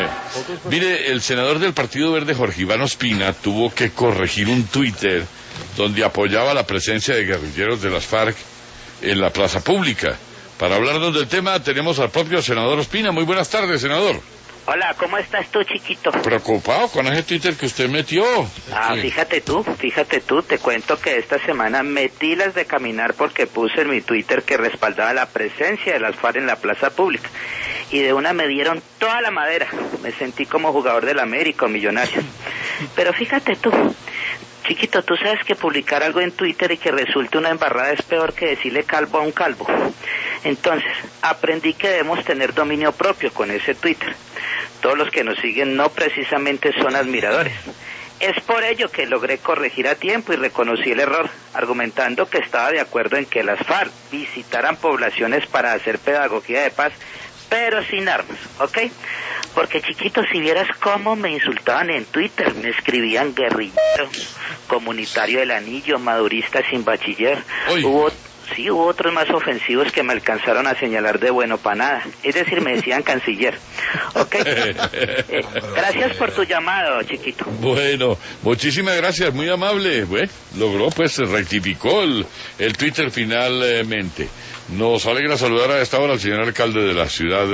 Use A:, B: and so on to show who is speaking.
A: Mire, el senador del Partido Verde, Jorge Iván Ospina, tuvo que corregir un Twitter donde apoyaba la presencia de guerrilleros de las FARC en la plaza pública. Para hablarnos del tema tenemos al propio senador Ospina. Muy buenas tardes, senador.
B: Hola, ¿cómo estás tú, chiquito?
A: Preocupado con ese Twitter que usted metió.
B: Sí. Fíjate tú, te cuento que esta semana metí las de caminar porque puse en mi Twitter que respaldaba la presencia de las FARC en la plaza pública. Y de una me dieron toda la madera. Me sentí como jugador del América o Millonarios. Pero fíjate tú, chiquito, tú sabes que publicar algo en Twitter y que resulte una embarrada es peor que decirle calvo a un calvo. Entonces, aprendí que debemos tener dominio propio con ese Twitter. Todos los que nos siguen no precisamente son admiradores. Es por ello que logré corregir a tiempo y reconocí el error, argumentando que estaba de acuerdo en que las FARC visitaran poblaciones para hacer pedagogía de paz, pero sin armas, ¿ok? Porque, chiquito, si vieras cómo me insultaban en Twitter, me escribían guerrillero, comunitario del anillo, madurista sin bachiller. Hubo otros más ofensivos que me alcanzaron a señalar de bueno para nada. Es decir, me decían canciller. ¿Ok? Gracias por tu llamado, chiquito.
A: Bueno, muchísimas gracias, muy amable. Bueno, logró, pues, rectificó el Twitter finalmente. Nos alegra saludar a esta hora al señor alcalde de la ciudad